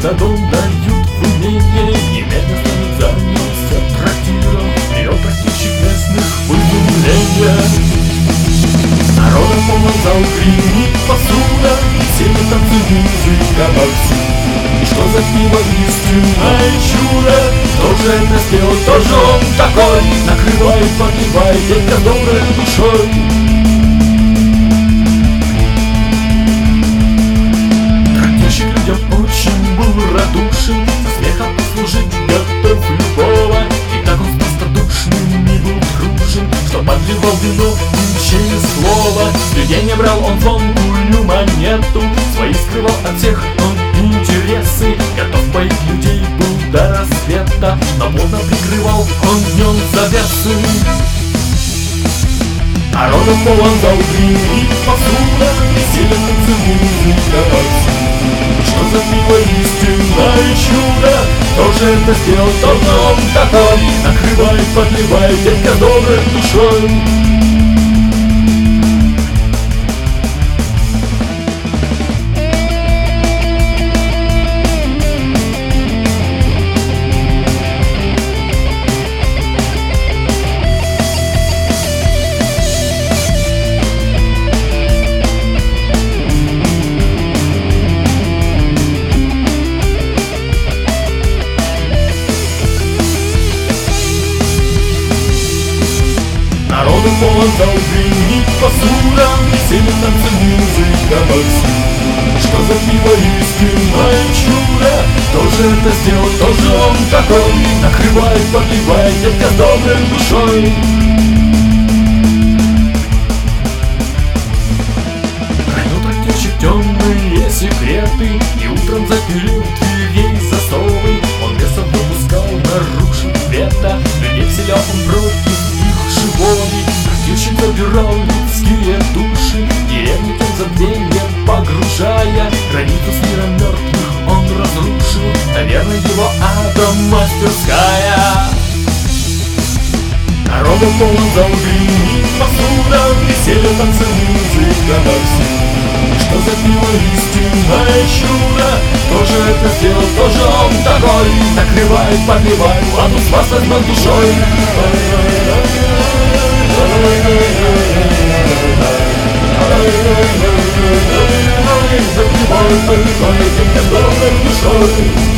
за дом дают в умение, немедленно занялся трактиром, привел трактирщик местных в изумление. Народом полон зал, гремит посуда, веселье, танцы, музыка вовсю. И что за пиво истинное чудо? Кто же это сделал, кто же он такой? Накрывает, подливает, дядька доброй душой. Трактирщик людям очень был радушен, со смехом послужить готов любого. И так он с простодушными был дружен, что подливал вино и через слово. Людей не брал он звонкую монету, свои скрывал от всех он интересы. Готов поить людей был до рассвета, но плотно прикрывал он днем завесы. Народом полон зал, гремит посуда, веселье, танцы, музыка вовсю. Что за пиво истинное чудо? Кто же это сделал, кто же он такой? Накрывает, подливает, дядька доброй душой. Народом полон зал, гремит посуда, веселье, танцы, музыка вовсю. Что за пиво истинное чудо? Кто же это сделал, кто же он такой? Накрывает, подливает, дядька доброй душой. Хранил трактирщик темные секреты, и утром запилил дверей засовы. Он бесов выпускал наружу света, людей вселял он против их живови. Трактирщик забирал людские души, деревню тем забвеньем погружая. Границу с миром мертвых он разрушил, наверное, его адом мастерская. Народом полон зал, гремит посуда, веселье, танцы, музыка вовсю. Что за пиво истинное чудо? Кто же это сделал, кто же он такой? Накрывает, подливает, ладно, с вас возьмет душой. Закрывает, подливает, дядька доброй душой.